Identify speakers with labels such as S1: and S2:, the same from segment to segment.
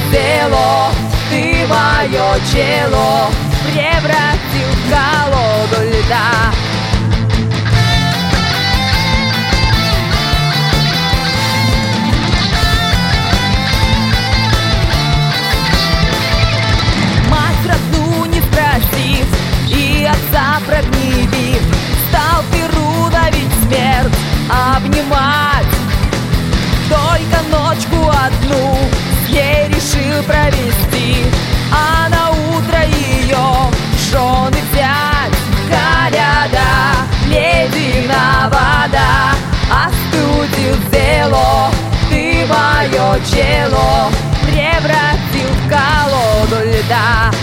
S1: зело, ты мое чело превратил в колоду льда. Мать родную не спросив и отца прогневив, стал Перуна ведь смерть обнимать. Только ночку одну с ней решил провести, а на утро ее в жены взять. Коляда, ледяная вода, остудил зело, ты мое чело превратил в колоду льда.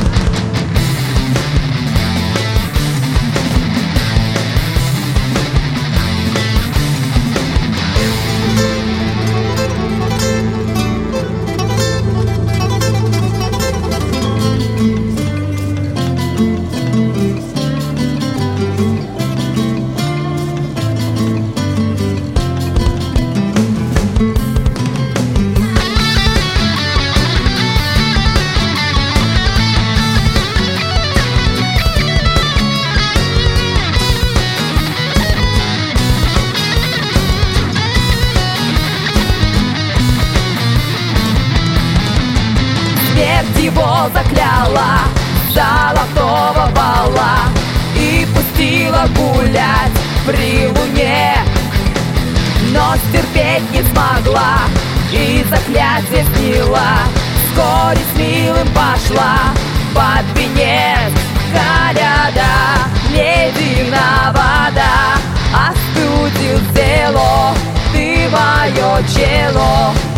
S1: Смерть его закляла золотого вала и пустила гулять при луне, но стерпеть не смогла и заклятие сняла. Вскоре с милым пошла под венец. Коляда, ледяная вода, остудил зело, ты мое чело